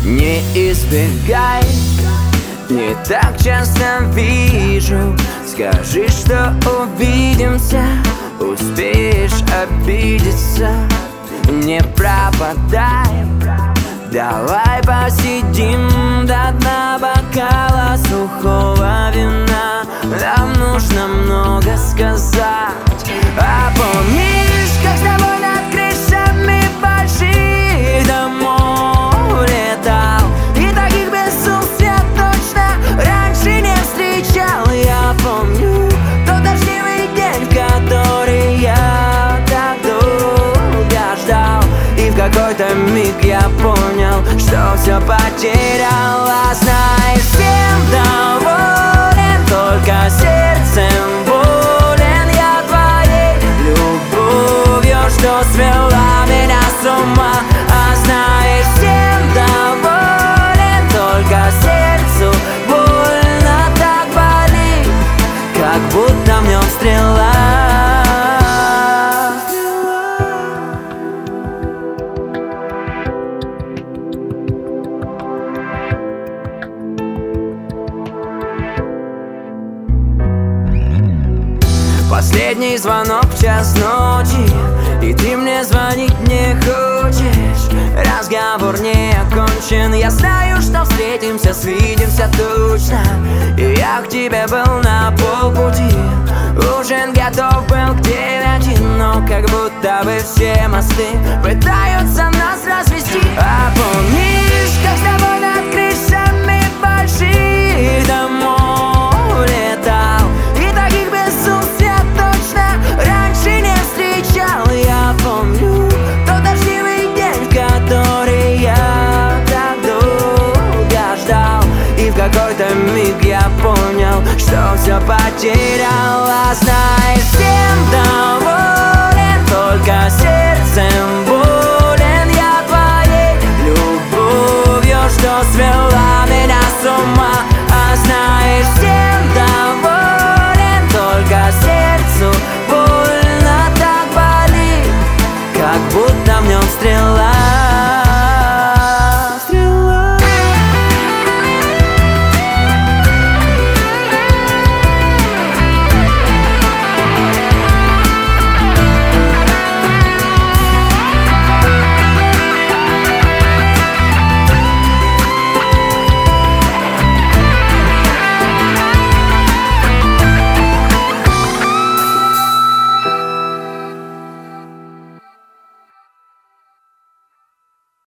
Не избегай, не так часто вижу. Скажи, что увидимся, успеешь обидеться. Не пропадай, давай посидим до дна бокала сухого вина. Нам нужно много сказать. А помнишь, как с тобой над крышами больших домов летал? И таких безумств я точно раньше не встречал. Я помню тот дождливый день, который я так долго ждал. И в какой-то миг я понял, что все потерял. А знаешь, всем доволен, только сердцем болен я твоей любовью, что свела меня с ума. А знаешь, всем доволен, только сердцу больно так болит, как будто в нем стрела. Последний звонок в час ночи, и ты мне звонить не хочешь. Разговор не окончен, я знаю, что встретимся, свидимся точно. И я к тебе был на полпути, ужин готов был к 9, но как будто бы все мосты пытаются нас развести. А помнишь, как с тобой над крышами больших домов летал? И таких безумств я точно раньше не встречал. Я помню тот дождливый день, который я так долго ждал. И в какой-то миг я понял, что все потерял. А знаешь,